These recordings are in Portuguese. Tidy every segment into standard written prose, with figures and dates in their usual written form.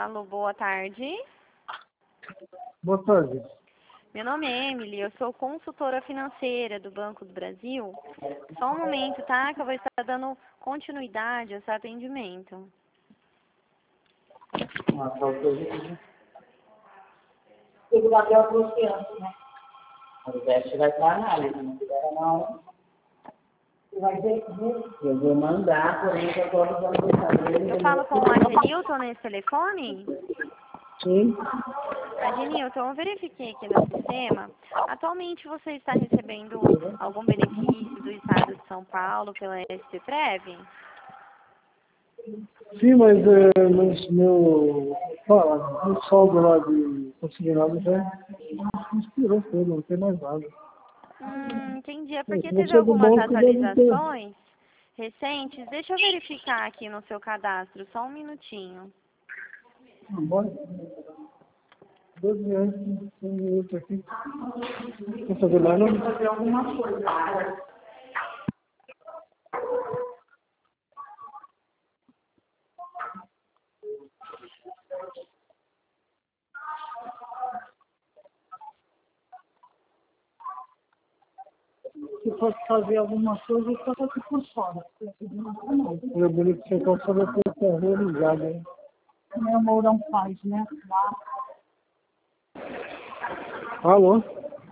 Alô, boa tarde. Boa tarde. Meu nome é Emily, eu sou consultora financeira do Banco do Brasil. Só um momento, tá? Que eu vou estar dando continuidade a esse atendimento. Segurar até o confiança, né? O teste vai para análise, não tiver na hora. Você vai ver. Eu vou mandar, porém, eu estou avisando. Eu falo com a Genilton nesse telefone? Sim. Genilton, eu verifiquei aqui no sistema. Atualmente você está recebendo algum benefício do Estado de São Paulo pela SPPrev? Sim, mas meu saldo lá de consignado já expirou tudo, não tem mais nada. Entendi. É porque Se teve você é do algumas banco, deve ter. atualizações recentes. Deixa eu verificar aqui no seu cadastro, só um minutinho. Bora. 12 reais, 100 minutos aqui. Quer fazer mais não? Fazer alguma coisa. Se fosse fazer alguma coisa, eu estava aqui por fora. Meu bonito sem calçada foi horrorizado, hein? Meu Mourão faz, né? Lá. Alô?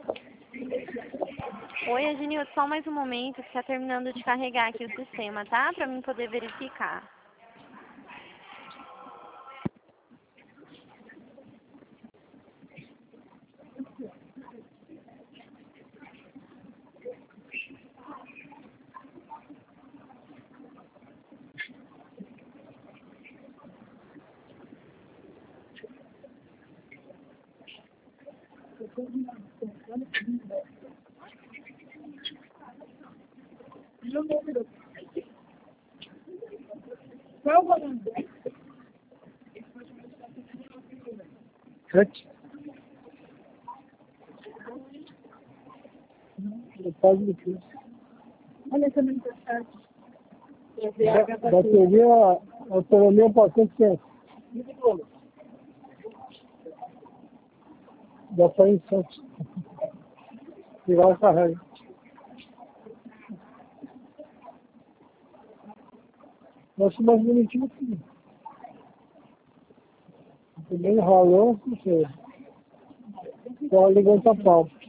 Oi, Agenilton, só mais um momento que está terminando de carregar aqui o sistema, tá? Para mim poder verificar. Qual o valor? 7? Eu pago do que? Olha essa mensagem. Bateria, autonomia para 100%. Dá para ir em Santos. Tirar o carrego. Nossa, mais bonitinho aqui. Também ralou, não sei. Só ligando a pau.